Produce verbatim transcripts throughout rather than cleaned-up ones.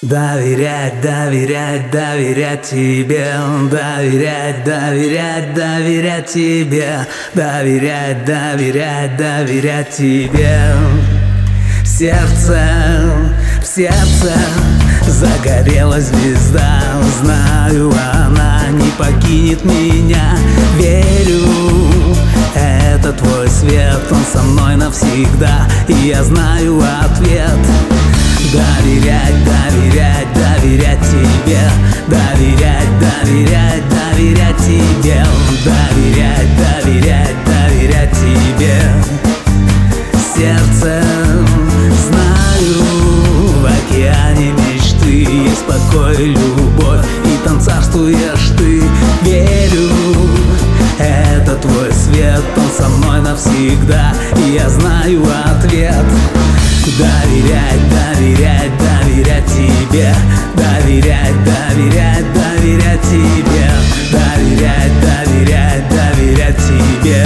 Доверять, доверять, доверять тебе, доверять, доверять, доверять тебе, доверять, доверять, доверять тебе. В сердце, в сердце загорелась звезда, знаю, она не покинет меня. Верю, это твой свет, он со мной навсегда, и я знаю ответ. Доверять, доверять, доверять тебе, доверять, доверять, доверять тебе, доверять, доверять, доверять тебе. Сердцем знаю, в океане мечты есть покой и любовь, и там царствуешь ты. Верю, это твой свет, он со мной навсегда, и я знаю ответ. Доверять, доверять, доверять тебе, доверять, доверять, доверять тебе, доверять, доверять, доверять тебе.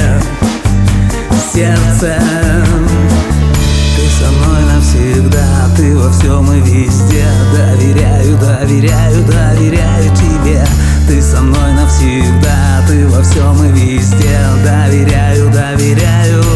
Сердцем ты со мной навсегда, ты во всем и везде. Доверяю, доверяю, доверяю тебе, ты со мной навсегда, ты во всем и везде. Доверяю, доверяю.